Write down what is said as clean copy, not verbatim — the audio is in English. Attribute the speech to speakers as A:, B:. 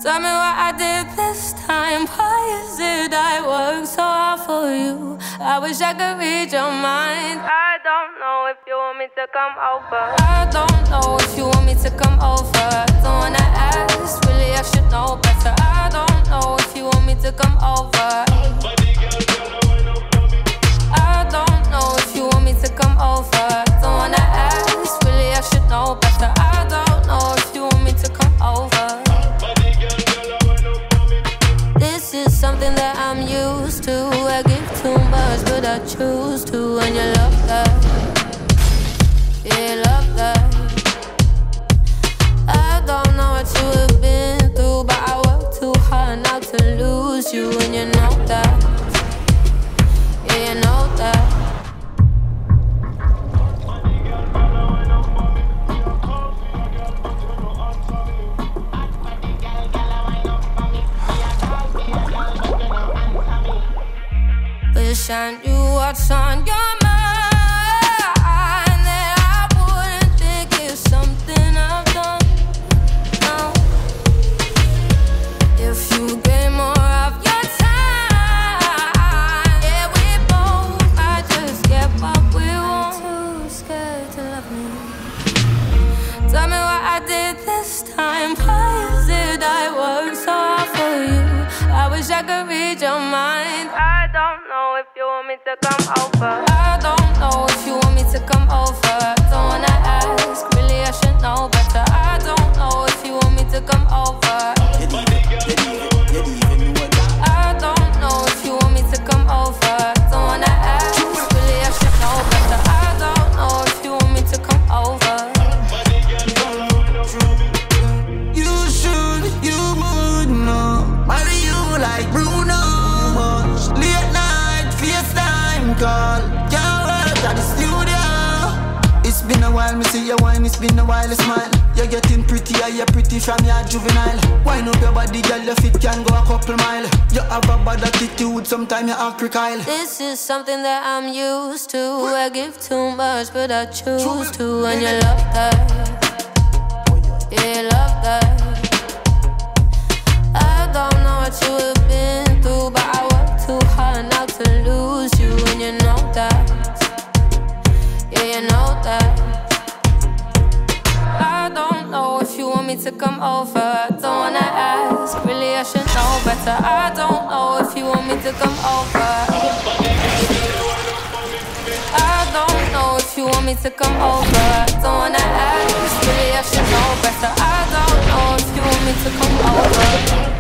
A: Tell me what I did this time. Why is it I work so hard for you? I wish I could read your mind. I don't know if you want me to come over. I don't know if you want me to come over. Don't wanna ask, really I should know better. I don't know if you want me to come over. I don't know if you want me to come over. Don't wanna ask, really I should know better. I don't know if you want me to come over. This is something that I'm used to. I give too much, but I choose to. And you love that, yeah, love that. I don't know what you have been through, but I work too hard not to lose you. And you know that, yeah, you know that. Wish I knew what's on your mind, that I wouldn't think it's something I've done. No. If you gave more of your time, yeah, we both might just get what we want. Too scared to love me. Tell me what I did this time. Why is it I work so hard for you? I wish I could read your mind. I don't know if you want me to come over. I don't know if you want me to come over. Don't wanna ask, really I should know better. I don't know if you want me to come over. I don't know if you want me to come over. Don't wanna ask, really I should know better. I don't know if you want me to come over.
B: You should, you would know. Marry you like Bruno. Late night, FaceTime call. Can't work at the studio. It's been a while, me see you wine. It's been a while, you smile. You're getting prettier, you're pretty from your juvenile. Wine up your body, girl, your feet can go a couple mile. You have a bad attitude, sometimes you act crocodile.
A: This is something that I'm used to. I give too much, but I choose to. And you love that, yeah, love that. I don't know what you have been through, but I work too hard not to lose you. And you know that, yeah, you know that. I don't know if you want me to come over. Don't wanna ask, really I should know better. I don't know if you want me to come over. I don't know if you want me to come over. Don't wanna ask, really I should know better. I don't know if you want me to come over.